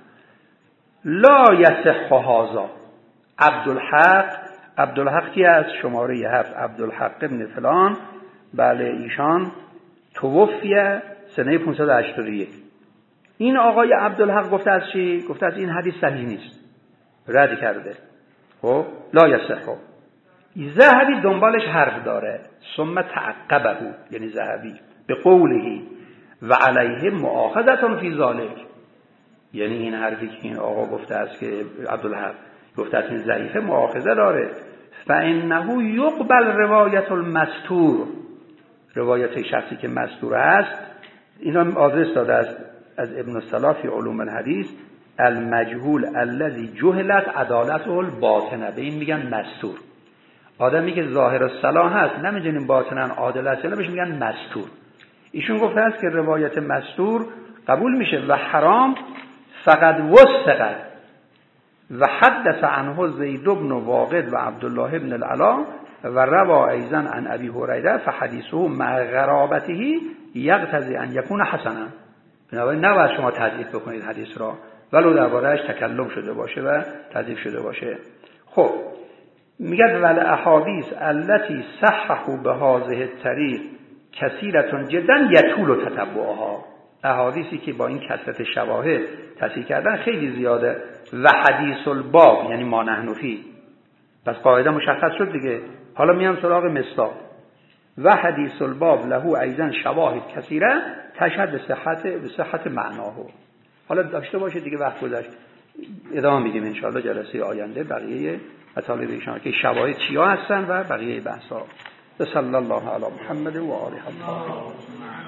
لا یصح هذا عبدالحق، عبدالحق کی از شماره هفت، عبدالحق ابن فلان، بله ایشان توفیه سنه پانصد و هشتاد و یک. این آقای عبدالحق گفته از چی؟ گفته از این حدیث صحیح نیست، رد کرده. خب لا یصح. ذهبی دنبالش حرف داره، ثم تعقبه، یعنی ذهبی به قوله و علیه مؤاخذه فی ذلک، یعنی این حرفی که این آقا گفته است که عبدالحق گفته است این ضعیفه مؤاخذه داره. فانه یقبل روایت المستور، روایت شخصی که مستور است. اینا آدرس داده است از ابن الصلاح فی علوم الحدیث، المجهول الذی جهلت عدالته الباطنه، به این میگن مستور. آدمی که ظاهر الصلاح هست نمیدونیم باطنا عادل است، بهش میگن مستور. ایشون گفته است که روایت مستور قبول میشه و حرام فقط وثق و حدث عنه زید بن واقد و عبدالله بن العلا و روا ایضا عن ابی هریره فحدیثه مع غرابته یقتضی ان یکون حسنا. بنابراین نباید شما تضعیف بکنید حدیث را ولو درباره‌اش تکلم شده باشه و تضعیف شده باشه. خب میگه ول احادیث التي صححوا بهذه الطریق کثیرة جدا یطول تتبعها، احادیثی که با این کثرت شواهد تصحیح کردن خیلی زیاده. و حدیث الباب یعنی ما نحن فی، پس قاعده مشخص شد دیگه. حالا میام سراغ مصداق. و حدیث الباب له ایضا شواهد کثیره تشهد به صحت به صحت معناه. حالا داشته باشه دیگه، وقت گذشت ادامه میدیم ان شاء الله جلسه آینده بقیه مطالب ایشان که شواهد چیا هستن و بقیه بحثا. صلی الله علی محمد و آله الطاهرین.